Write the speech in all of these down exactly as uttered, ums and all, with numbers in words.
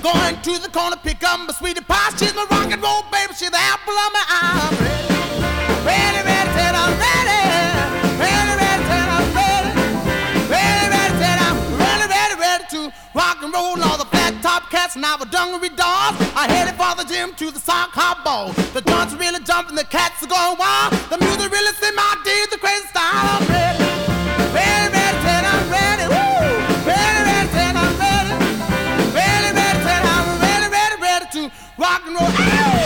Going to the corner, pick up my sweetie pie. She's my rock and roll baby, she's the apple of my eye. I'm ready, ready, ready, said I'm ready. Ready, ready, said I'm ready. Ready, ready, said I'm ready, ready, ready to rock and roll. All the flat top cats and our dungaree dolls. I headed for the gym to the sock hop ball. The joints are really jumping, the cats are going wild. The music really set my deed, the crazy style. I'm ready, ready, ready, said I'm ready. Woo! Ready, ready, said I'm ready. Ready, ready, said I'm ready, ready, ready to rock and roll.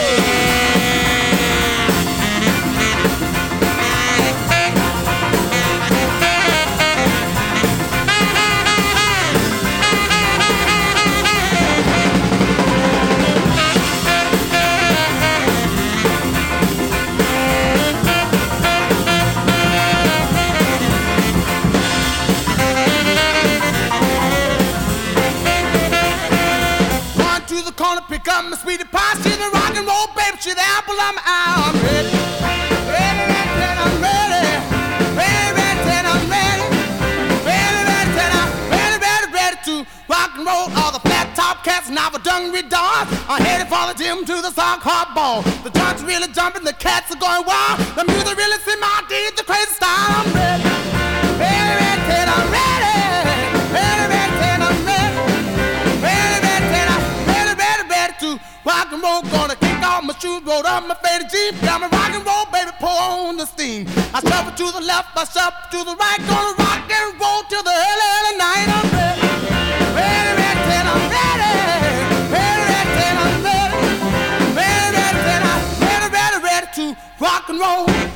Corner, pick up my sweetie pie. She's the rock and roll baby, she's the apple of my eye. I'm ready, ready, ready, ready, I'm ready. Ready, ready, ready, I'm ready. Ready, ready, ready, I'm ready, ready, ready to rock and roll. All the flat top cats and our dungaree dolls are headed for the gym to the sock hop ball. The joints are really jumping, the cats are going wild. The music really set my deed, the crazy style. I'm ready, ready, ready, ready, I'm ready. Ready, ready, ready, I'm ready. Ready, ready, ready, I'm to rock and roll, gonna kick off my shoes, roll up my faded jeans, got my rock and roll, baby, pour on the steam. I shuffle to the left, I shuffle to the right, gonna rock and roll till the early, early night. I'm ready, ready, ready, till I'm ready, ready, ready, till I'm ready, ready, ready, till I'm ready, ready, ready to rock and roll.